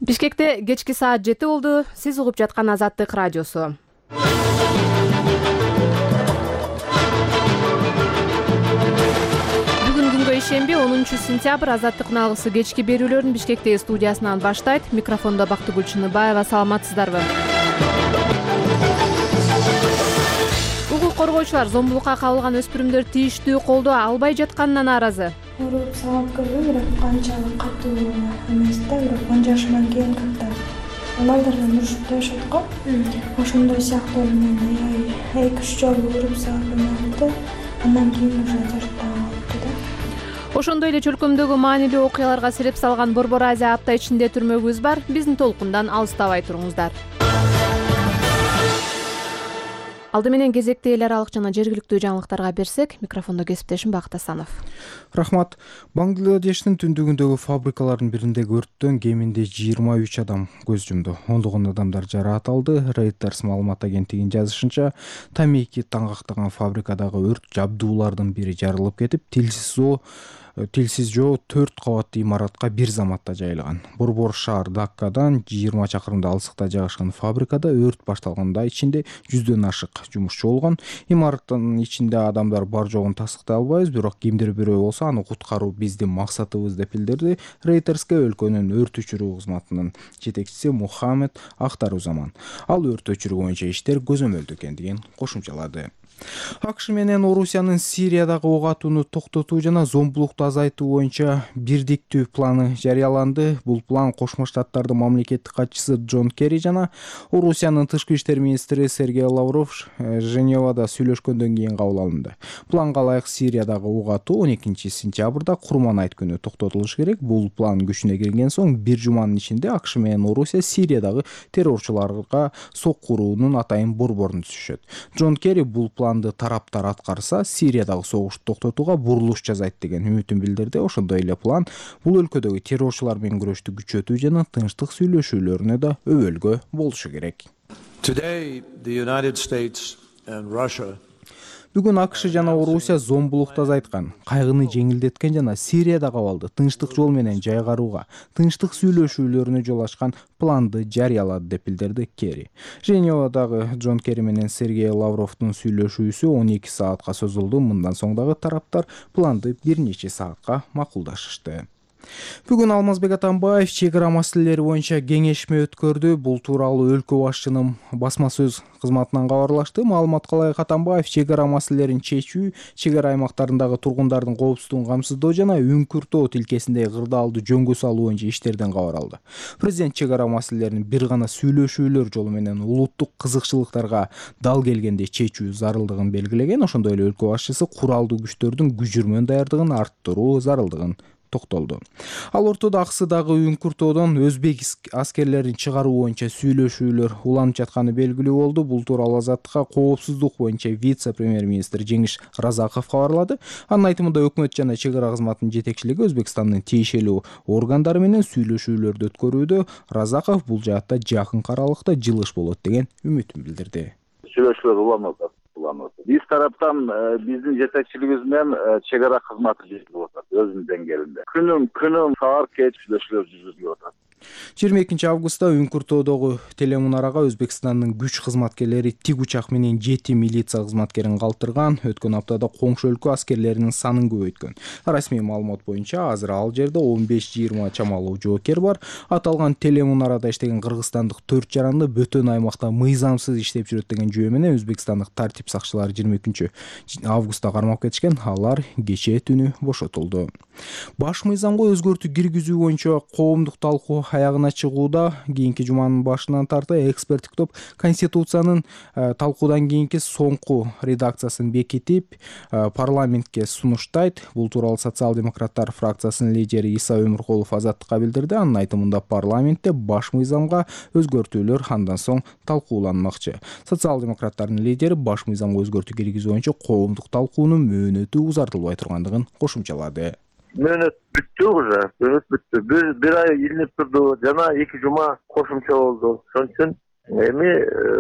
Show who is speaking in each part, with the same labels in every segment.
Speaker 1: Бишкекте кечки саат 7 болду. Сиз угуп жаткан Азаттык радиосу. Бүгүн күнгө ишемби 10-сентябрь Азаттык алгысы кечки берүүлөрүн Бишкектеги студиясынан баштайт. Микрофондо Бактыгүл Чыныбаева. Саламатсыздарбы? Укук коргоочулар зомбулукка кабылган өспүрүмдөр тийиштүү колдоо албай жатканына нааразы.
Speaker 2: Уруп салып көрдүм, бирок канчалык катуу эмес да, бирок 10 жашымдан кийин как-то балдардан урушуп жашат го. Ошондой сыяктуу мени 2-3 жолу уруп салып эмелди, андан кийин уже жаштай алыптыр да.
Speaker 1: Ошондой эле чөлкөмдөгү маанилүү окуяларга сереп салган Борбор Азия апта ичинде түрмөгүбүз бар. Биздин толкундан алыстабай туруңуздар. Алды менен кезекте эл аралык жана жергиликтүү жаңылыктарга берсек, микрофондо кесиптешим Бакыт Асанов.
Speaker 3: Рахмат. Бангладештин түндүгүндөгү фабрикалардын бириндеги өрттөн кеминде 23 адам көз жумду. Ондогон адамдар жараат алды. Reuters маалымат агенттигинин жазышынча, тамеки таңгактаган фабрикадагы өрт жабдуулардын бири жарылып кетип, тилсиз жоо 4 кабаттуу имаратка бир заматта жайылган. Борбор шаар Даккадан 20 чакырымда алыстыкта жайгашкан фабрикада өрт башталганда ичинде 100дөн ашык жумушчу болгон. Имараттын ичинде адамдар бар жогун тастыктай албайбыз, бирок кимдир бирөө болсо аны куткаруу биздин максатыбыз деп билдирди Reuters'ке өлкөнүн өрт өчүрүү кызматынын жетекчиси Мухаммед Ахтарузаман. Ал өрт өчүрүү боюнча иштер көзөмөлдө экендигин кошумчалады. АКШ менен Орусиянын Сириядагы ок атууну токтотуу жана зомбулукту азайтуу боюнча бирдиктүү планы жарыяланды. Бул план Кошмо Штаттардын мамлекеттик катчысы Джон Керри жана Орусиянын тышкы иштер министри Сергей Лавров Женевада сүйлөшкөндөн кийин кабыл алынды. Планга ылайык Сириядагы ок атуу 12-сентябрда Курман айт күнү токтотулуш керек. Бул план күчүнө кирген соң бир жуманын ичинде АКШ менен Орусия Сириядагы террорчуларга соккуруунун атайын борборун түзүшөт. Джон Керри бул тараптар аткарса, Сириядагы согушту токтотууга бурулуш жасайт деген үмүтүн билдирди. Ошондой эле план бул өлкөдөгү террорчулар менен күрөштү күчөтүү жана тынчтык сүйлөшүүлөрүнө да өбөлгө болушу керек. Бүгүн АКШ жана Орусия зомбулукту азайткан, кайгыны жеңилдеткен жана Сириядагы абалды тынчтык жол менен жайгарууга, тынчтык сүйлөшүүлөрүнө жол ачкан планды жарыялады деп билдирди Керри. Женевадагы Джон Керри менен Сергей Лавровдун сүйлөшүүсү 12 саатка созулду. Мындан соң дагы тараптар планды бир нече саатка макулдашышты. Бүгүн Алмазбек Атамбаев чек ара маселелери боюнча кеңешме өткөрдү. Бул тууралуу өлкө башчынын басма сөз кызматынан кабарлашты. Маалыматка ылайык Атамбаев чек ара маселелерин чечүү, чек ара аймактарындагы тургундардын коопсуздугун камсыздоо жана Үңкүртөө тилкесиндеги кырдаалды жөнгө салуу боюнча иштерден кабар алды. Президент чек ара маселелерин бир гана сүйлөшүүлөр жолу менен улуттук кызыкчылыктарга дал келгенде чечүү зарылдыгын белгилеген. Ошондой эле өлкө башчысы куралдуу күчтөрдүн күжүрмөн даярдыгын арттыруу зарылдыгын токтолду. Ал ортодо аксыдагы Үңкүртөөдөн өзбек аскерлерин чыгаруу боюнча сүйлөшүүлөр уланып жатканы белгилүү болду. Бул тууралуу Азаттыкка коопсуздук боюнча вице-премьер-министр Жеңиш Разаков кабарлады. Анын айтымында өкмөт жана чек ара кызматынын жетекчилиги Өзбекстандын тиешелүү органдары менен сүйлөшүүлөрдү өткөрүүдө. Разаков бул жаатта жакынкы аралыкта жылыш болот деген үмүтүн билдирди.
Speaker 4: Сүйлөшүүлөр уланып атат. Биз тараптан биздин жетекчилигибиз менен чек ара кызматы жүргүзүлүп атат өзүнүн деңгээлинде. Күнүм саар кеч сүйлөшүүлөр жүргүзүлүп атат.
Speaker 3: 22 августта Үңкүртөөдөгү телемунарага Өзбекстандын күч кызматкерлери тик учак менен 7 милиция кызматкерин калтырган. Өткөн аптада коңшу өлкө аскерлеринин санын көбөйткөн. Расмий маалымат боюнча азыр ал жерде 15-20 чамалуу жоокер бар. Аталган телемунарада иштеген кыргызстандык 4 жаранды бөтөн аймакта мыйзамсыз иштеп жүрөт деген жүйө менен өзбекстандык тартип сакчылары 22 августта кармап кетишкен. Алар кечээ түнү бошотулду. Баш мыйзамга өзгөртүү киргизүү боюнча коомдук талкуу аягына чыгууда. Кийинки жуманын башынан тарты эксперттик топ Конституциянын талкуудан кийинки соңку редакциясын бекитип парламентке сунуштайт. Бул тууралуу социал-демократтар фракциясынын лидери Иса Өмүркулов Азаттыкка билдирди. Анын айтымында парламентте баш мыйзамга өзгөртүүлөр андан соң талкууланмакчы. Социал-демократтардын лидери баш мыйзамга өзгөртүү киргизүү боюнча коомдук талкуунун мөөнөтү узартылбай тургандыгын кошумчалады.
Speaker 4: Мөөнөт бүттү уже, мөөнөт бүттү. Бир ай илинип турду, жана 2 жума кошумча болду. Ошон үчүн эми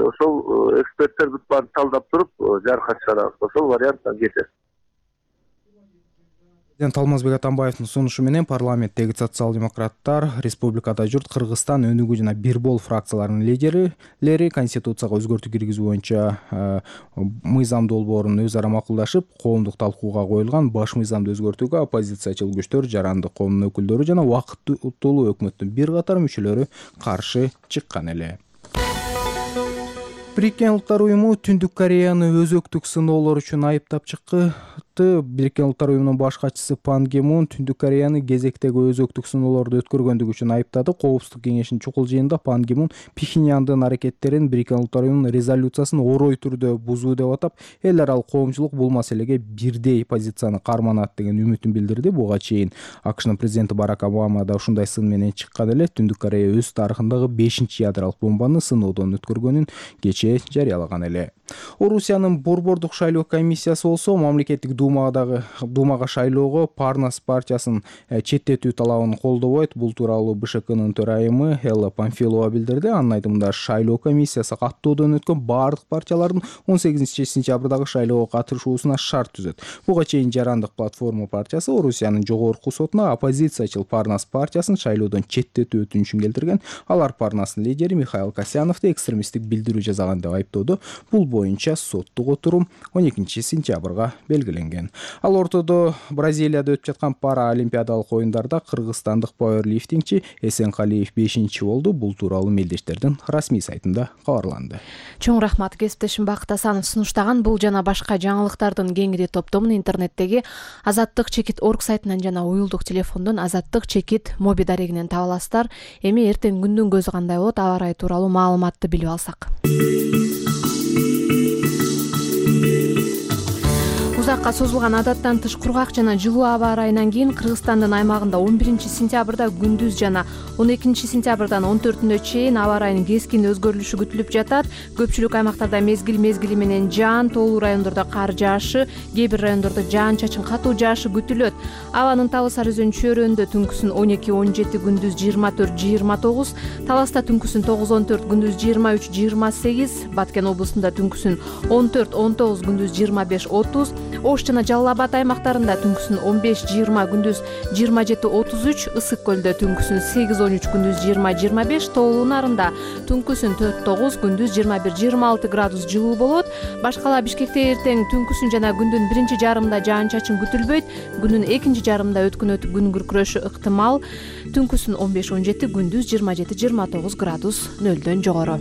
Speaker 4: ошол эксперттер бүт баарын талдап туруп жарыка чыгарабыз. Ошол варианттан кетет.
Speaker 3: Президент Алмазбек Атамбаевдин сунушу менен парламенттеги социал-демократтар, республикада журт, Кыргызстан, Өнүгүү жана Бир Бол фракцияларынын лидерлери конституцияга өзгөртүү киргизүү боюнча мыйзам долбоорун өз ара макулдашып, коомдук талкууга коюлган баш мыйзамды өзгөртүүгө оппозициячыл күчтөр, жарандык коомдун өкүлдөрү жана убактылуу өкмөттүн бир катар мүчөлөрү каршы чыккан эле. Бириккен Улуттар уюму Түндүк Кореяны өзөктүк сыноолор үчүн айыптап чыкты. Бириккен Улуттар уюмунун баш катчысы Пан Ги Мун Түндүк Кореяны кезектеги өзөктүк сыноолорду өткөргөндүгү үчүн айыптады. Коопсуздук кеңешинин чукул жыйынында Пан Ги Мун Пхеньяндын аракеттерин Бириккен Улуттар уюмунун резолюциясын орой түрдө бузуу деп атап, эл аралык коомчулук бул маселеге бирдей позицияны карманат деген үмүтүн билдирди. Буга чейин АКШнын президенти Барак Обама да ушундай сын менен чыккан эле. Түндүк Корея өз тарыхындагы 5-чи ядролук бомбаны сыноодон өткөргөнүн кечээ жарыялаган эле. Орусиянын борбордук шайлоо комиссиясы болсо мамлекеттик думага шайлоого Парнас партиясын четтетүү талабын колдобойт. Бул тууралуу БШКнын төрайымы Элла Памфилова билдирди. Анын айтымында шайлоо комиссиясы каттоодон өткөн бардык партиялардын 18-сентябрдагы шайлоого катышуусуна шарт түзөт. Буга чейин Жарандык платформа партиясы Орусиянын жогорку сотуна оппозициячыл Парнас партиясын шайлоодон четтетүү өтүнүчүн келтирген. Алар Парнастын лидери Михаил Касьяновду экстремисттик билдирүү жасаган деп айыптоодо. Бул боюнча соттук отурум 12-сентябрга белгиленген. Ал ортодо Бразилияда өтүп жаткан параолимпиадалык оюндарда кыргызстандык пауэрлифтингчи Эсенкалиев 5-чи болду. Бул тууралуу мелдештердин расмий сайтында кабарланды.
Speaker 1: Чоң рахмат, кесиптешим Бакыт Асанов сунуштаган бул жана башка жаңылыктардын кеңири топтомун интернеттеги azattik.org сайтынан жана уюлдук телефондон azattik моби дарегинен таба аласыздар. Эми эртең күндүн көзү кандай болот, аба ырайы тууралуу маалыматты билип алсак. Узакка созулган адаттан тыш кургак жана жылуу аба ырайынан кийин Кыргызстандын аймагында 11-сентябрда күндүз жана 12-сентябрдан 14-нө чейин аба ырайынын кескин өзгөрүлүшү күтүлүп жатат. Көпчүлүк аймактарда мезгили менен жаан, тоолуу райондордо кар жаашы, кээ бир райондордо жаан-чачын катуу жаашы күтүлөт. Абанын Талас Арызөн чөйрөндө түнкүсүн 12-17, күндүз 24-29, Таласта түнкүсүн 9-14, күндүз 23-28, Баткен облусунда түнкүсүн 14-19, күндүз 25-30, Ош жана Жалал Абад аймактарында түнкүсүн 15-20, күндүз 27-33, Ысык көлдө түнкүсүн 8-13, күндүз 20-25, тоолуу нарында түнкүсүн 4-9, күндүз 21-26 градус жылуу болот. Башкала Бишкекте эртең түнкүсүн жана күндүн биринчи жарымында жаан-чачын күтүлбөйт. Күндүн экинчи жарымында өткөн күн күркүрөшү ыктымал. Түнкүсүн 15-17, күндүз 27-29 градус нөлдөн жогору.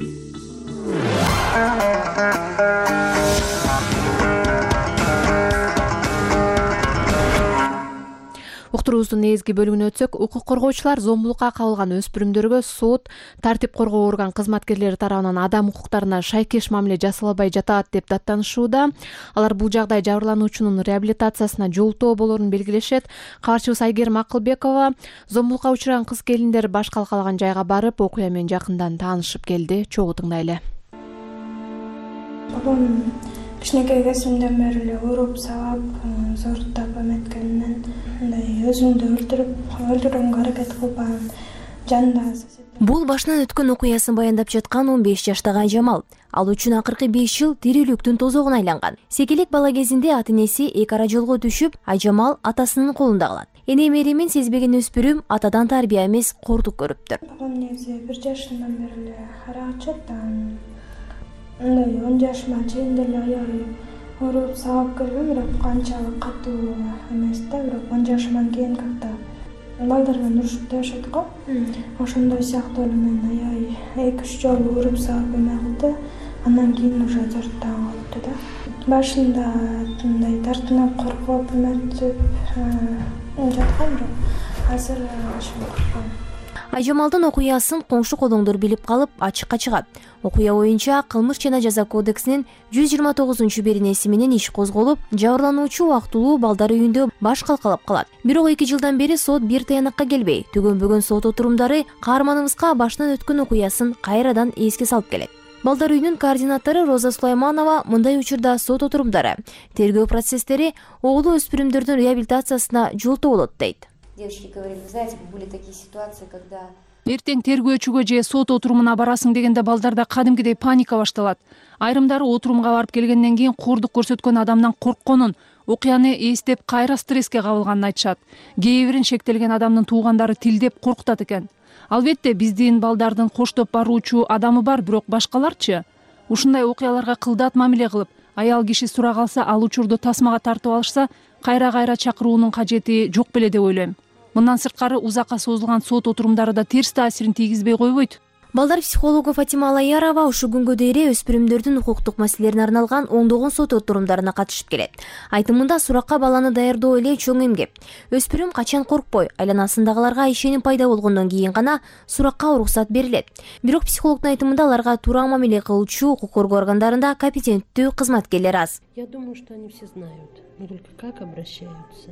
Speaker 1: Уктуруубуздун негизги бөлүгүнө өтсөк, укук коргоочулар зомбулукка кабылган өспүрүмдөргө сот, тартип коргоо орган кызматкерлери тарабынан адам укуктарына шайкеш мамиле жасалбай жатат деп даттанышууда. Алар бул жагдай жабырлануучунун реабилитациясына жолтоо болоорун белгилешет. Кабарчыбыз Айгерим Акылбекова зомбулукка учураган кыз келиндер баш калкалаган жайга барып, окуя менен жакындан таанышып келди. Чогуу тыңдайлы.
Speaker 2: Кичинекей кезимден бери эле уруп сабап, зооруктап эметкенмин. Өзүмдү өлтүрүүгө аракет кылбаган жанда.
Speaker 5: Бул башынан өткөн окуясын баяндап жаткан 15 жаштагы Айжамал. Ал үчүн акыркы 5 жыл тирүүлүктүн тозогуна айланган. Секелек бала кезинде ата-энеси эки ара жолго түшүп, Айжамал атасынын колунда калат. Эне меримин сезбеген өспүрүм атадан тарбия эмес, кордук көрүптүр.
Speaker 2: Бабам негизи 1 жашынан бери эле арак ичет. 10 жашыма чейин деле аябай уруп сабап келгем, бирок канчалык катуу эмес да, бирок 10 жашыман кийин как-то балдар менен урушуп жашайт го. Ошондой сыяктуу эле мен аябай 2-3 жолу уруп сабап эме кылды. Андан кийин уже жартаган калыптыр да. Башында мындай тартынып коркуп эметип жаткан, бирок азыр ошондой.
Speaker 5: Айжамалдын окуясын коңшу колоңдор билип калып, ачыкка чыгат. Окуя боюнча Кылмыш жана жаза кодексинин 129-беренеси менен иш козголуп, жабырлануучу убактылуу балдар үйүндө баш калкалап калат. Бирок 2 жылдан бери сот бир таянакка келбей, төгөнбөгөн сот отурумдары каарманыбызга башынан өткөн окуясын кайрадан эске салып келет. Балдар үйүнүн координатору Роза Сулайманова мындай учурда сот отурумдары, тергөө процесстери оолу өспүрүмдөрдүн реабилитациясына жолтоо болот дейт.
Speaker 6: Девочки говорили, вы знаете, были такие ситуации, когда...
Speaker 7: Эртең тергөөчүгө же сот отурумуна барасың дегенде балдарда кадимкидей паника башталат. Айрымдары отурумга барып келгенден кийин кордук көрсөткөн адамдан коркконун, окуяны эстеп кайра стресске кабылганын айтышат. Кээ бирин шектелген адамдын туугандары тилдеп коркутат экен. Албетте биздин балдардын коштоп баруучу адамы бар, бирок башкаларчы? Ушундай окуяларга кылдат мамиле кылып, аял киши сурак алса, ал учурду тасмага тартып алышса, кайра чакыруунун кажети жок беле деп ойлойм. Мындан сырткары узакка созулган сот отурумдары да терс таасирин тийгизбей койбойт.
Speaker 5: Балдар психологу Фатима Алаярова ушул күнгө дейре өспүрүмдөрдүн укуктук маселелерине арналган оңдогон сот отурумдарына катышып келет. Айтымында суракка баланы даярдоо эле чоң эмгек. Өспүрүм качан коркпой, айланасындагыларга ишеним пайда болгондон кийин гана суракка уруксат берилет. Бирок психологдун айтымында аларга туура мамиле кылуучу укук коргоо органдарында компетенттүү кызматкерлер аз.
Speaker 8: Я думаю, что они все знают, но только как обращаются.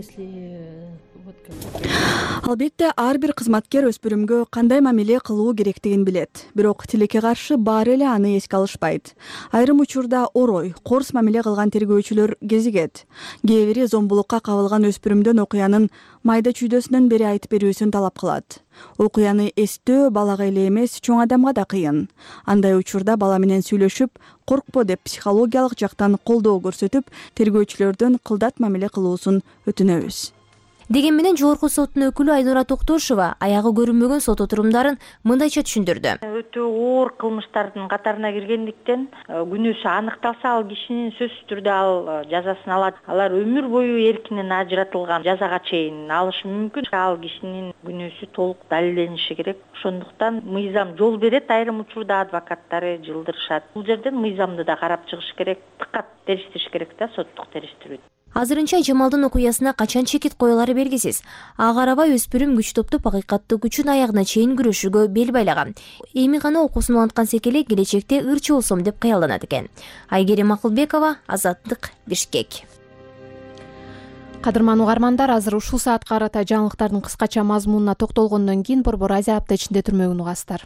Speaker 9: Албетте ар бир кызматкер өспүрүмгө кандай мамиле кылуу керектигин билет. Бирок тилекке каршы баары эле аны эске алышпайт. Айрым учурда орой, корс мамиле кылган тергөөчүлөр кезигет. Кээ бири зомбулукка кабылган өспүрүмдөн окуянын майда чүйдөсүнөн бери айтып берүүсүн талап кылат. Окуяны эстөө балага эле эмес, чоң адамга да кыйын. Андай учурда бала менен сүйлөшүп, коркпо деп психологиялык жактан колдоо көрсөтүп, тергөөчүлөрдөн кылдат мамиле кылуусун өтүнөбүз.
Speaker 5: Деген менен жогорку соттун өкүлү Айнура Токтошова аягы көрүнбөгөн сот отурумдарын мындайча түшүндүрдү.
Speaker 10: Өтө оор кылмыштардын катарына киргендиктен күнөөсү аныкталса, ал кишинин сөзсүз түрдө ал жазасын алат. Алар өмүр бою эркинен ажыратылган жазага чейин алышы мүмкүн. Ал кишинин күнөөсү толук далилдениши керек. Ошондуктан мыйзам жол берет, айрым учурда адвокаттары жылдырышат. Бул жерден мыйзамды да карап чыгыш керек, дыккат териштириш керек да, соттук териштирүү.
Speaker 5: Азырынча Жамалдын окуясына качан чекит коюлары белгисиз. Ага карабай өспүрүм күч топтоп акыйкаттык үчүн аягына чейин күрөшүүгө бел байлаган. Эми гана окуусун уланткан секеле келечекте ырчы болсом деп каяланат экен. Айгерим Акылбекова, Азаттык, Бишкек.
Speaker 1: Кадырман угармандар, азыр ушул саатка карата жаңылыктардын кыскача мазмунуна токтолгондон кийин Борбор Азия апта ичинде түрмөгүн угасыздар.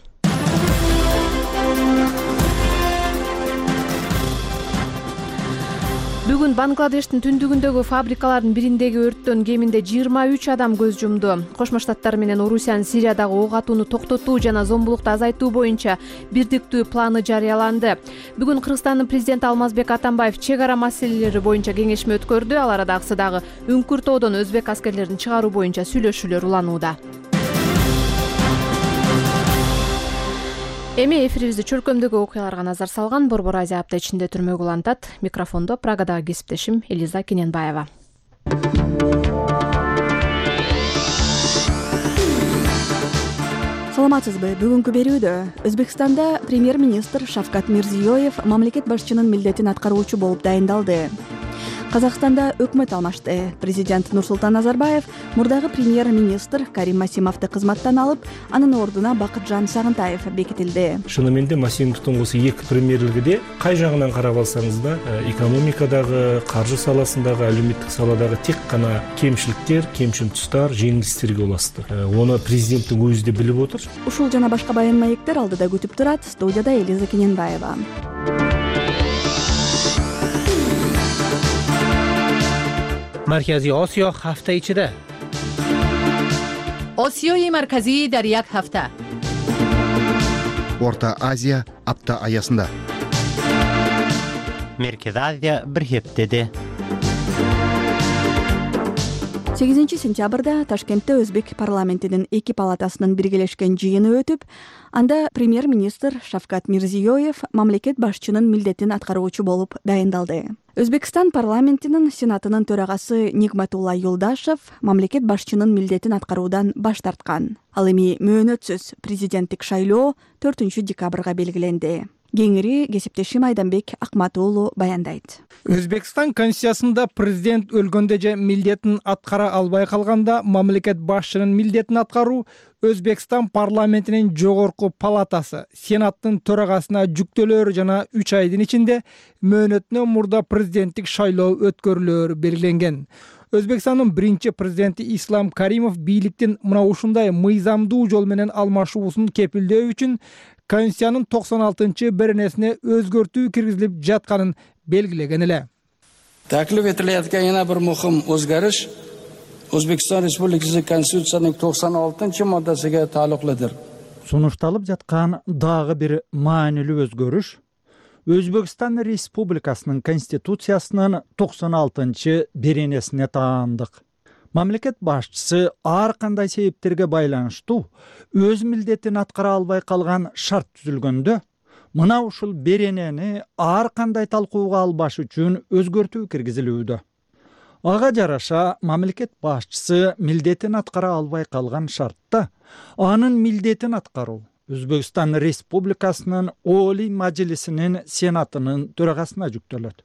Speaker 1: Бүгүн Бангладештин түндүгүндөгү фабрикалардын бириндеги өрттөн кеминде 23 адам көз жумду. Кошмо Штаттар менен Орусиянын Сириядагы ок атууну токтотуу жана зомбулукту азайтуу боюнча бирдиктүү планы жарыяланды. Бүгүн Кыргызстандын президенти Алмазбек Атамбаев чек ара маселелери боюнча кеңешме өткөрдү. Ал арадагысы дагы Үңкүр тоодон өзбек аскерлерин чыгаруу боюнча сүйлөшүүлөр уланууда. Эми эфирибизди чөлкөмдөгү окуяларга назар салган Борбор Азия апта ичинде түрмөгү улантат. Микрофондо Прагадагы кесиптешим Элиза Кененбаева.
Speaker 9: Саламатсызбы? Бүгүнкү берүүдө Өзбекстанда премьер-министр Шавкат Мирзиёев мамлекет башчынын милдетин аткаруучу болуп дайындалды. Казакстанда өкмөт алмашты. Президент Нурсултан Назарбаев мурдагы премьер-министр Карим Масимовду кызматтан алып, анын ордуна Бакытжан Сагынтаев бекитилди.
Speaker 11: Шынымен де Масимовдун осы эки премьерлигиде кай жагынан карап алсаңыз да, экономикадагы, каржы саласындагы, әлеуметтик саладагы тек гана кемчиликтер, кемчил тустар, жеңилдиктерге уласты. Оны президенттин өзү да билип отур.
Speaker 9: Ушул жана башка баян маектер алдыда күтүп турат. Студияда Элиза Кененбаева.
Speaker 12: مرکزی آسیا هفته ichida.
Speaker 13: آسیای مرکزی در یک هفته.
Speaker 14: Орта Азия апта аясында.
Speaker 15: Merkez Азия bir heftede.
Speaker 9: 8 сентябрда Ташкентте Өзбек парламентинин эки палатасынын биргелешкен жыйыны өтүп, анда премьер-министр Шавкат Мирзиёев мамлекет башчынын милдетин аткаруучу болуп дайындалды. Өзбекстан парламентинин сенатынын төрагасы Нигматулла Юлдашев мамлекет башчынын милдетин аткаруудан баш тарткан. Ал эми мөөнөтсүз президенттик шайлоо 4 декабрга белгиленди. Кеңири кесиптешим Айданбек Акматуулу баяндайт.
Speaker 16: Өзбекстан конституциясында президент өлгөндө же милдетин аткара албай калганда мамлекет башчынын милдетин аткаруу Өзбекстан парламентинин жогорку палатасы сенаттын төрагасына жүктөлөр жана 3 айдын ичинде мөөнөтүнөн мурда президенттик шайлоо өткөрүлөөрү белгиленген. Өзбекстандын биринчи президенти Ислам Каримов бийликтин мына ушундай мыйзамдуу жол менен алмашуусун кепилдөө үчүн Конституциянын 96-беренесине өзгөртүү киргизилип жатканын белгилеген эле.
Speaker 17: Taklif etilayotgan yana bir muhim o'zgarish O'zbekiston Respublikasi Konstitutsiyasining 96-moddasiga taalluqlidir.
Speaker 18: Сунушталып жаткан дагы бир маанилүү өзгөрүш Өзбекстан Республикасынын Конституциясынын 96 беренесине таандык. Мамлекет башчысы ар кандай себептерге байланыштуу өз милдетин аткара албай калган шарт түзүлгөндө мына ушул беренени ар кандай талкууга албаш үчүн өзгөртүү киргизилүүдө. Ага жараша мамлекет башчысы милдетин аткара албай калган шартта анын милдетин аткаруу Өзбекстан Республикасынын Олий Мажлисинин Сенатынын төрагасына жүктөлөт.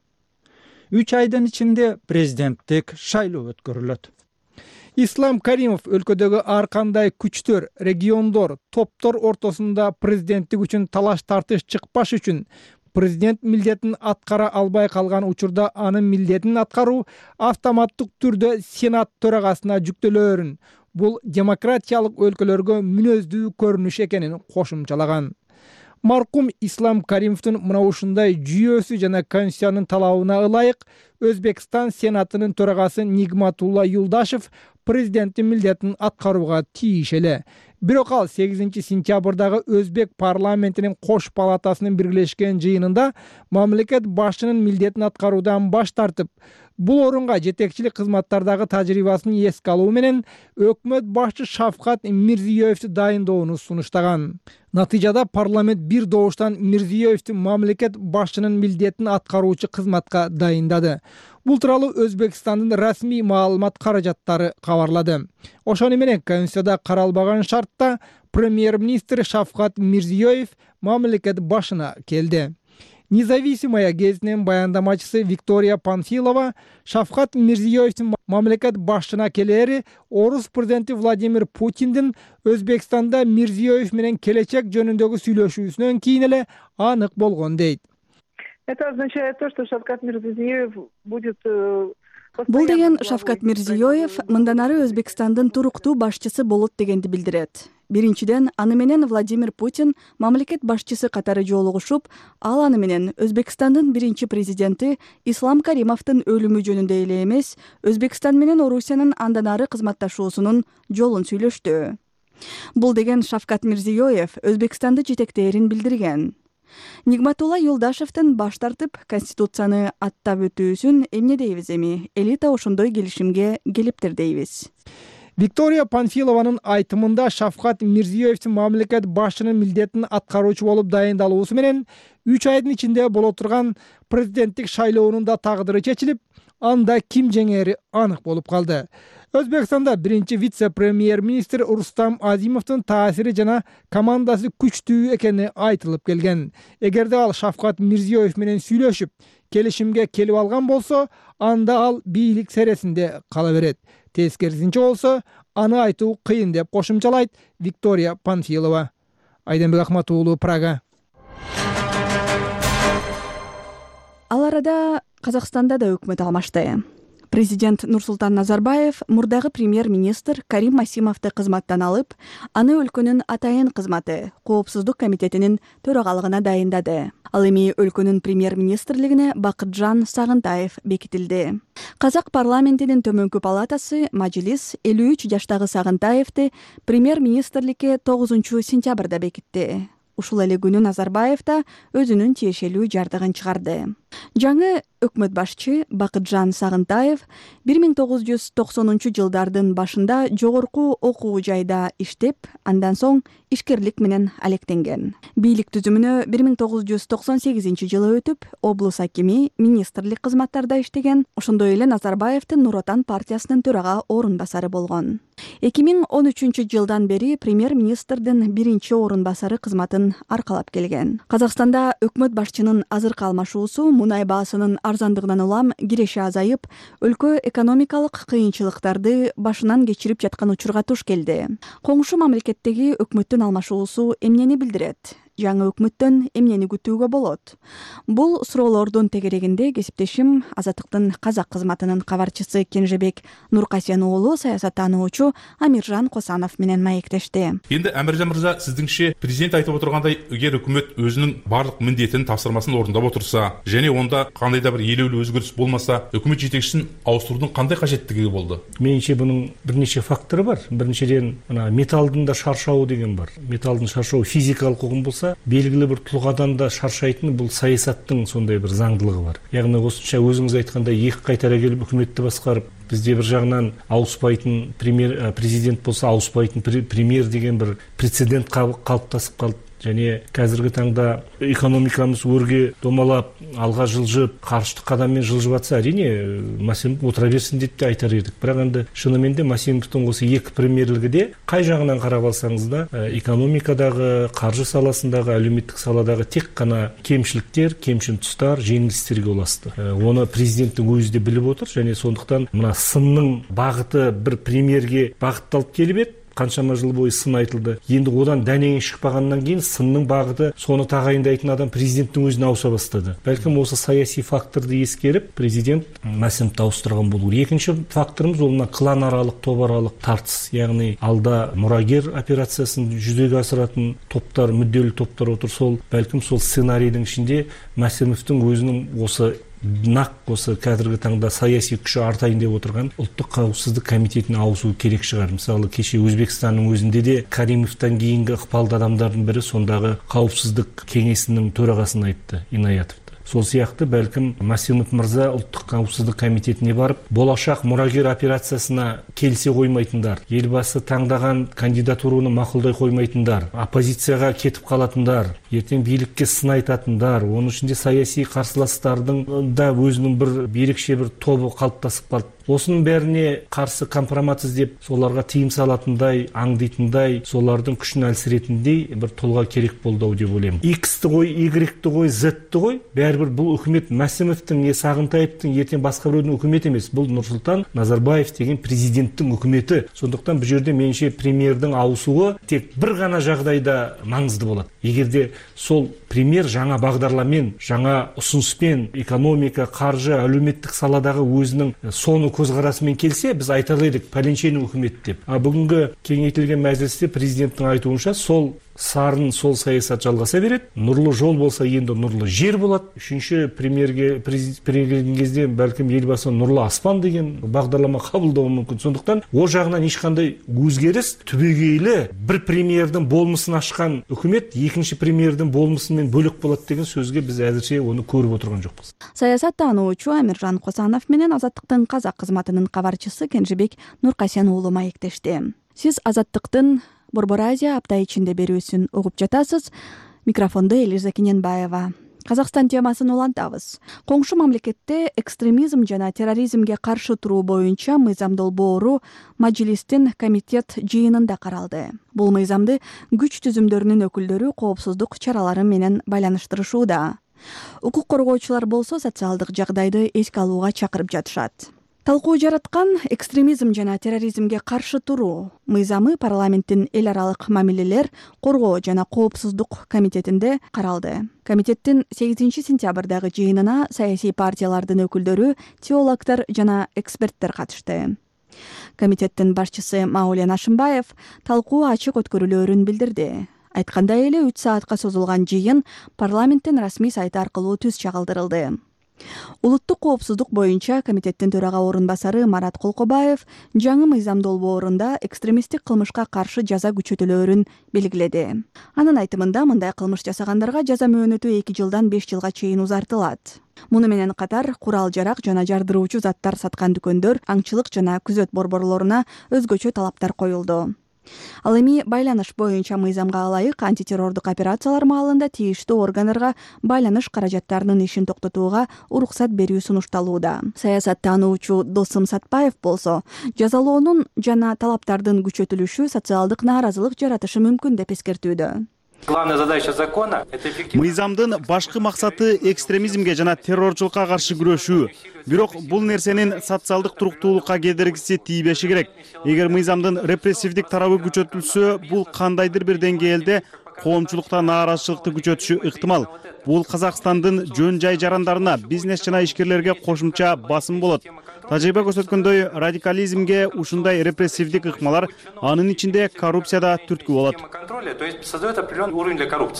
Speaker 18: 3 айдын ичинде президенттик шайлоо өткөрүлөт.
Speaker 16: Ислам Каримов өлкөдөгү ар кандай күчтөр, региондор, топтор ортосунда президенттик үчүн талаш тартыш чыкпаш үчүн президент милдетин аткара албай калган учурда анын милдетин аткаруу автоматтык түрдө Сенат төрагасына жүктөлөөрүн бул демократиялык өлкөлөргө мүнөздүү көрүнүш экенин кошумчалаган. Маркум Ислам Каримовдун мына ушундай жүйөсү жана Конституциянын талабына ылайык Өзбекстан Сенатынын төрагасы Нигматулла Юлдашев президенттин милдетин аткарууга тийиш эле. Бирок ал 8 сентябрдагы Өзбек парламентинин кош палатасынын биргелешкен жыйынында мамлекет башчынын милдетин аткаруудан баш тартып, бул орунга жетекчилик кызматтардагы тажрыйбасын эске алуу менен өкмөт башчы Шавкат Мирзиёевди дайындоону сунуштаган. Натыйжада парламент бир добуштан Мирзиёевди мамлекет башчынын милдетин аткаруучу кызматка дайындады. Бул тууралуу Өзбекстандын расмий маалымат каражаттары кабарлады. Ошону менен Конституцияда каралбаган шартта премьер-министр Шавкат Мирзиёев мамлекет башына келди. Независимая гезитинин баяндамачысы Виктория Панфилова Шавкат Мирзиёевдин мамлекет башчына келери орус президенти Владимир Путиндин Өзбекстанда Мирзиёев менен келечек жөнүндөгү сүйлөшүүсүнөн кийин эле анык болгон дейт.
Speaker 19: Это означает то, что Шавкат Мирзиёев будет...
Speaker 9: Бул деген Шавкат Мирзиёев мындан ары Өзбекстандын туруктуу башчысы болот дегенди билдирет. Биринчиден, аны менен Владимир Путин мамлекет башчысы катары жолугушуп, ал аны менен Өзбекстандын биринчи президенти Ислам Каримовдун өлүмү жөнүндө эле эмес, Өзбекстан менен Орусиянын андан ары кызматташуусунун жолун сүйлөштү. Бул деген Шавкат Мирзиёев Өзбекстанды жетектээрин билдирген. Нигматулла Юлдашевдин баш тартып, Конституцияны аттап өтүүсүн эмне дейбиз эми? Элита ошондой келишимге келиптир дейбиз.
Speaker 16: Виктория Панфилованын айтымында Шавкат Мирзиёевдин мамлекет башчынын милдетин аткаруучу болуп дайындалуусу менен 3 айдын ичинде боло турган президенттик шайлоонун да тагдыры чечилип, анда ким жеңери анык болуп калды. Өзбекстанда биринчи вице-премьер-министр Рустам Азимовдун таасири жана командасы күчтүү экени айтылып келген. Эгерде ал Шавкат Мирзиёев менен сүйлөшүп, келишимге келип алган болсо, анда ал бийлик сересинде кала берет. Тескерисинче болсо, аны айтуу кыйын деп кошумчалайт Виктория Панфилова. Айденбек Ахмат уулу, Прага.
Speaker 9: Ал арада Казакстанда да өкмөт алмашты. Президент Нурсултан Назарбаев мурдагы премьер-министр Карим Масимовду кызматтан алып, аны өлкөнүн атайын кызматы Коопсуздук комитетинин төрагалыгына дайындады. Ал эми өлкөнүн премьер-министрлигине Бакытжан Сагынтаев бекитилди. Казак парламентинин төмөнкү палатасы Мажлис 53 жаштагы Сагынтаевди премьер-министрликке 9 сентябрда бекитти. Ушул эле күнү Назарбаев да өзүнүн тиешелүү жардыгын чыгарды. Жаңы өкмөт башчы Бакытжан Сагынтаев 1990 жылдардын башында жогорку окуу жайда иштеп, андан соң ишкерлик менен алектенген. Бийлик түзүмүнө 1998 жылы өтүп, облус акими, министрлик кызматтарда иштеген. Ошондой эле Назарбаевдин Нур Отан партиясынын төрага орун басары болгон. 2013 жылдан бери премьер-министрдин биринчи орун басары кызматын аркалап келген. Казакстанда өкмөт башчынын азыркы алмашуусу мунай баасынын арзандыгынан улам киреши азайып, өлкө экономикалык кыйынчылыктарды башынан кечирип жаткан учурга туш келди. Коңшу мамлекеттеги өкмөттүн алмашуусу эмнени билдирет? Жаңы өкмөттөн эмнени күтүүгө болот? Бул суроолордун тегерегинде кесиптешим Азаттыктын казак кызматынын кабарчысы Кенжебек Нуркасен уулу саясаттануучу Амиржан Косанов менен маектешти.
Speaker 20: Енді Амиржан мырза, сиздиңче президент айтып отургандай, эгер өкмөт өзүнүн барлык міндетін тапсырмасын орындап отурса, және онда кандай да бир элеулүү өзгөрүш болмаса, өкмөт жетекчисин ауыстыруудун кандай кажеттиги болду?
Speaker 11: Менимче бунун бир нече фактору бар. Биринчиден, металлдын да шаршауы деген бар. Металлдын шаршауы физикалык угум болса, болса, белгілі бір тұлғадан да шаршайтын бұл саясаттың сондай бір заңдылығы бар. Яғни осынша өзіңіз айтқандай екі қайтара келіп үкіметті басқарып, бізде бір жағынан ауыспайтын президент болса, ауыспайтын премьер деген бір прецедент қалыптасып қалды. Және қазіргі таңда экономикамыз өрге домалап, алға жылжып, қарыштық қадаммен жылжып жатса, әрине Масимов отыра берсін деп те айтар едік. Бірақ енді шынымен де Масимовтың осы екі премьерлігі де қай жағынан қарап алсаңыз да, экономикадағы, қаржы саласындағы, әлеуметтік саладағы тек қана кемшіліктер, кемшін тұстар, жеңілістерге ұласты. Оны президенттің өзі де біліп отыр, және сондықтан мына сынның бағыты бір премьерге бағытталып келіп еді. Қаншама жыл бойы сын айтылды. Енді одан дәнеңе шықпағаннан кейін сынның бағыты соны тағайындайтын адам президенттің өзіне ауыса бастады. Бәлкім осы саяси факторды ескеріп, президент Масимовты ауыстырған болу. Екінші факторымыз ол кланаралық, топаралық тартыс. Яғни алда мұрагер операциясын жүзеге асыратын топтар, мүдделі топтар отыр. Сол бәлкім сол сценарийдің ішінде Масимовтың өзінің осы қазіргі таңда саяси күші артайын деп отырған ұлттық қауіпсіздік комитетіне ауысу керек шығар. Мысалы, кеше Өзбекстанның өзінде де Каримовтан кейінгі ықпалды адамдардың бірі сондағы қауіпсіздік кеңесінің төрағасын айтты, Инаятов. Сол сияқты бәлкім Масимов мырза ұлттық қауіпсіздік комитетіне барып, болашақ мұрагер операциясына келсе қоймайтындар, елбасы таңдаған кандидатураны мақұлдай қоймайтындар, оппозицияға кетіп қалатындар, ертең билікке сын айтатындар, оның ішінде саяси қарсыластардың да өзінің бір ерекше бір тобы қалыптасып қалды. Осының бәріне қарсы компромат іздеп, соларға тыйым салатындай, аңдитындай, солардың күшін әлсіретіндей бір тұлға керек болды деп ойлаймын. X-ті қой, Y-ті қой, Z-ті қой, бәрібір бұл үкімет Масимовтың, не Сағынтаевтың, ертең басқа біреудің үкіметі емес. Бұл Нұрсұлтан Назарбаев деген президенттің үкіметі. Сондықтан бұл жерде меніңше премьердің ауысуы тек бір ғана жағдайда маңызды болады. Егерде сол премьер жаңа бағдарламамен, жаңа ұсыныспен, экономика, қаржы, әлеуметтік саладағы өзінің соны көзқарасымен келсе, біз айта алайық пәленшенің үкіметі деп. Бүгінгі кеңейтілген мәжілісте президенттің айтуынша сол сарын, сол саясат жалғаса береді. Нұрлы жол болса, енді нұрлы жер болады. Үшінші премьерге келген кезде бәлкім елбасы нұрлы аспан деген бағдарлама қабылдауы мүмкін. Сондықтан ол жағынан ешқандай өзгеріс, түбегейлі бір премьердің болмысын ашқан үкімет екінші премьердің болмысымен бөлек болады деген сөзге біз әзірше оны көріп отырған жоқпыз.
Speaker 9: Саясаттануучу Амиржан Косанов менен Азаттыктын казак кызматынын кабарчысы Кенжибек Нуркасен уулу маектешти. Сиз Азаттыктын Борбор Азия апта ичинде берүүсүн угуп жатасыз. Микрофондо Элиза Кененбаева. Казакстан темасын улантабыз. Коңшу мамлекетте экстремизм жана терроризмге каршы туруу боюнча мыйзам долбоору Мажилистин комитет жыйынында каралды. Бул мыйзамды күч түзүмдөрүнүн өкүлдөрү коопсуздук чаралары менен байланыштырышууда. Укук коргоочулар болсо социалдык жагдайды эске алууга чакырып жатышат. Талкуу жараткан экстремизм жана терроризмге каршы туруу мыйзамы парламенттин эл аралык мамилелер коргоо жана коопсуздук комитетинде каралды. Комитеттин 8 сентябрдагы жыйынына саясий партиялардын өкүлдөрү, теологдор жана эксперттер катышты. Комитеттин башчысы Маулен Ашымбаев талкуу ачык өткөрүлөөрүн билдирди. Айткандай эле 3 саатка созулган жыйын парламенттин расмий сайты аркылуу түз чагылдырылды. Улуттук коопсуздук боюнча комитеттин төрага орун басары Марат Колкобаев жаңы мыйзам долбоорунда экстремисттик кылмышка каршы жаза күчөтүлөөрүн белгиледи. Анын айтымында мындай кылмыш жасагандарга жаза мөөнөтү 2 жылдан 5 жылга чейин узартылат. Муну менен катар курал-жарак жана жардыруучу заттар саткан дүкөндөр, аңчылык жана күзөт борборлоруна өзгөчө талаптар коюлду. Ал эми байланыш боюнча мыйзамга ылайык антитеррордук операциялар маалында тийиштүү органдарга байланыш каражаттарынын ишин токтотууга уруксат берүү сунушталууда. Саясаттануучу Досым Сатпаев болсо, жазалоонун жана талаптардын күчөтүлүшү социалдык нааразылык жаратышы мүмкүн деп эскертүүдө.
Speaker 21: Главная задача закона – это эффективность. Мыйзамдын башкы максаты экстремизмге жана террорчулукка каршы күрөшүү. Бирок бул нерсенин социалдык туруктуулукка кедергиси тийбеши керек. Эгер мыйзамдын репрессивдик тарабы күчөтүлсө, бул кандайдыр бир деңгээлде коомчулукта нааразычылыкты күчөтүшү ыктымал. Бул Казакстандын жөн жай жарандарына, бизнес жана ишкерлерге кошумча басым болот. Тажрыйба көрсөткөндөй, радикализмге ушундай репрессивдик ыкмалар, анын ичинде коррупцияда түрткү болот.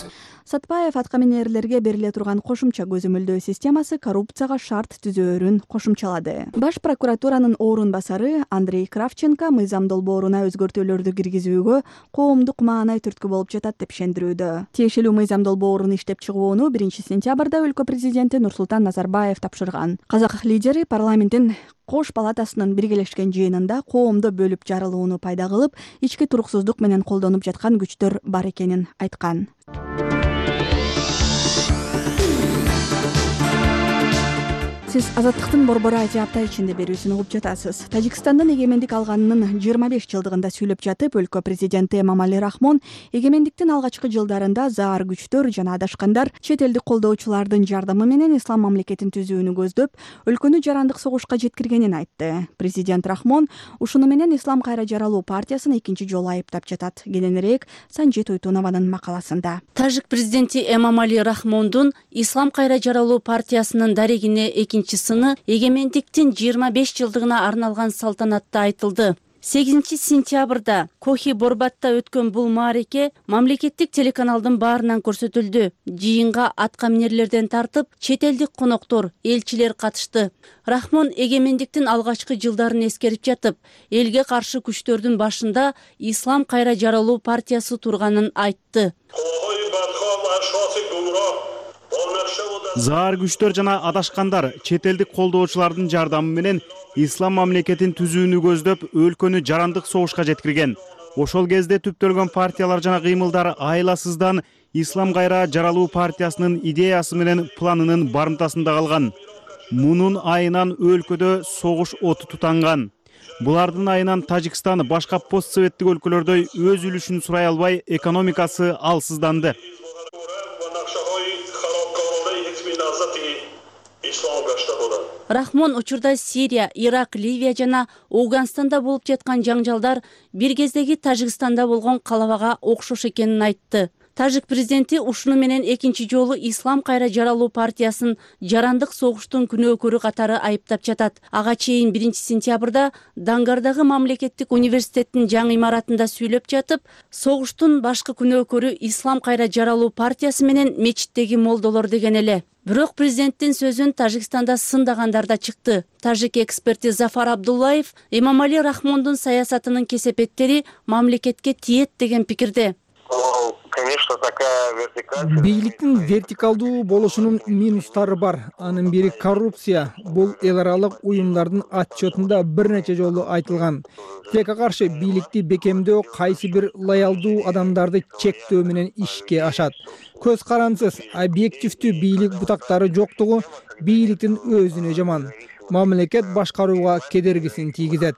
Speaker 9: Сатпаев аткаминерлерге бериле турган кошумча көзөмөлдөө системасы коррупцияга шарт түзөөрүн кошумчалады. Баш прокуратуранын орун басары Андрей Кравченко мыйзам долбооруна өзгөртүүлөрдү киргизүүгө коомдук маанай түрткү болуп жатат деп ишендирүүдө. Тиешелүү мыйзам долбоорун иштеп чыгууну 1 сентябрда өлкө президенти Нурсултан Назарбаев тапшырган. Казак лидери парламенттин Кош палатасынын биргелешкен жыйынында коомду бөлүп жарылууну пайда кылып, ички туруксуздук менен колдонуп жаткан күчтөр бар экенин айткан. Сиз Азаттыктын Борбор Азия апта ичинде берүүсүн угуп жатасыз. Тажикстандын эгемендик алганынын 25 жылдыгында сүйлөп жатып, өлкө президенти Эмомали Рахмон эгемендиктин алгачкы жылдарында заар күчтөр жана адашкандар чет элдик колдоочулардын жардамы менен ислам мамлекетин түзүүнү көздөп, өлкөнү жарандык согушка жеткиргенин айтты. Президент Рахмон ушуну менен Ислам кайра жаралуу партиясын экинчи жолу айыптап жатат. Кененирээк Санжи Туйтунованын макаласында.
Speaker 4: Тажик президенти Эмомали Рахмондун Ислам кайра жаралуу партиясынын дарегине экинчисыны эгемендиктин 25 жылдыгына арналган салтанатта айтылды. 8 сентябрда Кохи Борбатта өткөн бул маареке мамлекеттик телеканалдын баарынан көрсөтүлдү. Жыйынга аткаминерлерден тартып, чет элдик коноктор, элчилер катышты. Рахмон эгемендиктин алгачкы жылдарын эскерип жатып, элге каршы күчтөрдүн башында Ислам кайра жаралуу партиясы турганын айтты.
Speaker 21: Заар күчтөр жана адашкандар чет элдик колдоочулардын жардамы менен ислам мамлекетин түзүүнү көздөп, өлкөнү жарандык согушка жеткирген. Ошол кезде түптөлгөн партиялар жана кыймылдар айласыздан Ислам кайра жаралуу партиясынын идеясы менен планынын барымтасында калган. Мунун айынан өлкөдө согуш оту тутанган. Булардын айынан Тажикстан башка постсоветтик өлкөлөрдөй өз үлүшүн сурай албай, экономикасы алсызданды.
Speaker 4: Рахмон учурда Сирия, Ирак, Ливия жана Ауганстанда болуп жаткан жаңжалдар бир кездеги Тажикстанда болгон калабага окшош экенин айтты. Тажик президенти ушуну менен экинчи жолу Ислам кайра жаралуу партиясын жарандык согуштун күнөөкөрү катары айыптап жатат. Ага чейин 1 сентябрда Дангардагы мамлекеттик университеттин жаңы имаратында сүйлөп жатып, согуштун башкы күнөөкөрү Ислам кайра жаралуу партиясы менен мечиттеги молдолор деген эле. Бирок президенттин сөзүн Тажикстанда сындагандар да чыкты. Тажик эксперти Зафар Абдуллаев Эмомали Рахмондун саясатынын кесепеттери мамлекетке тиет деген пикирде.
Speaker 16: Бийликтин вертикалдуу болушунун минустары бар. Анын бири коррупция. Бул эл аралык уюмдардын отчетунда бир нече жолу айтылган. Тилекке каршы бийликти бекемдөө кайсы бир лоялдуу адамдарды чектөө менен ишке ашат. Көз карансыз, объективдүү бийлик бутактары жоктугу бийликтин өзүнө жаман. Мамлекет башкарууга кедергисин тийгизет.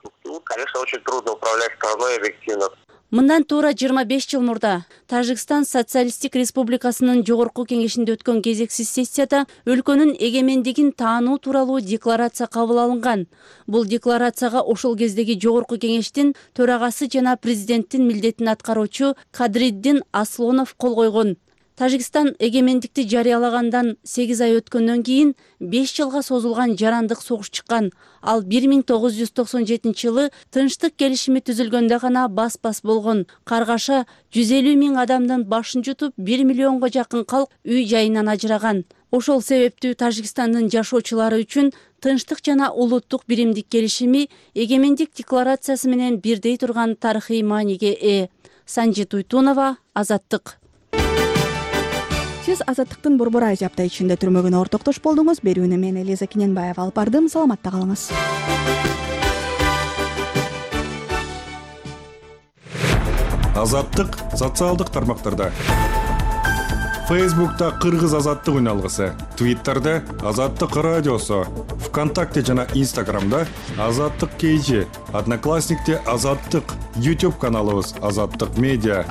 Speaker 4: Мындан туура 25 жыл мурда Тажикстан Социалисттик Республикасынын жогорку кеңешинде өткөн кезексиз сессияда өлкөнүн эгемендигин таануу тууралуу декларация кабыл алынган. Бул декларацияга ошол кездеги жогорку кеңештин төрагасы жана президенттин милдетин аткаруучу Кадриддин Аслонов кол койгон. Тажикстан эгемендикти жарыялагандан 8 ай өткөндөн кийин 5 жылга созулган жарандык согуш чыккан. Ал 1997 жылы тынчтык келишими түзүлгөндө гана бас-бас болгон. Каргаша 150 000 адамдын башын жутуп, 1 миллионго жакын калк үй жайынан ажыраган. Ошол себептүү Тажикстандын жашоочулары үчүн тынчтык жана улуттук биримдик келишими эгемендик декларациясы менен бирдей турган тарыхый мааниге ээ. Санжи Туйтунова, Азаттык.
Speaker 9: Сиз Азаттыктын Борбор Азия апта ичинде түрмөгүнө ортоктош болдуңуз. Берүүнү мен Элиза Кененбаева алып бардым. Саламатта калыңыз.
Speaker 22: Азаттык социалдык тармактарда. Фейсбукта Кыргыз Азаттык үналгысы, Твиттерде Азаттык радиосу, ВКонтакте жана Инстаграмда Азаттык KG, Одноклассникте Азаттык, YouTube каналыбыз Азаттык медиа.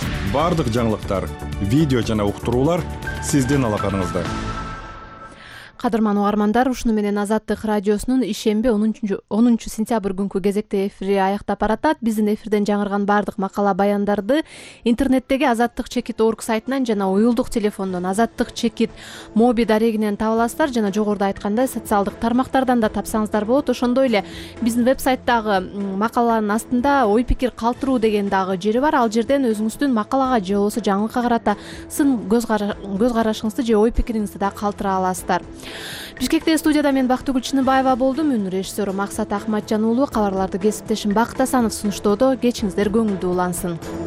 Speaker 22: Бардык жаңылыктар, видео жана уктуруулар сиздин алаканыңызда.
Speaker 1: Кадырман угармандар, ушуну менен Азаттык радиосунун ишемби 10 сентябрь күнкү кезектеги эфири аяктап баратат. Биздин эфирден жаңырган баардык макала баяндарды интернеттеги azattik.org сайтынан жана уюлдук телефондон azattik моби дарегинен таба аласыздар, жана жогоруда айткандай социалдык тармактардан да тапсаңыздар болот. Ошондой эле биздин веб-сайттагы макаланын астында ой пикир калтыруу деген дагы жери бар. Ал жерден өзүңүздүн макалага же болбосо жаңылыкка карата сын көз карашыңызды же ой пикириңизди да калтыра аласыздар. Бишкектеги студияда мен Бактыгүл Чыныбаева болдум. Үн режиссеру Максат Ахматжан уулу, кабарларды кесиптешим Бакыт Асанов сунуштоодо. Кечиңиздер көңүлдүү улансын.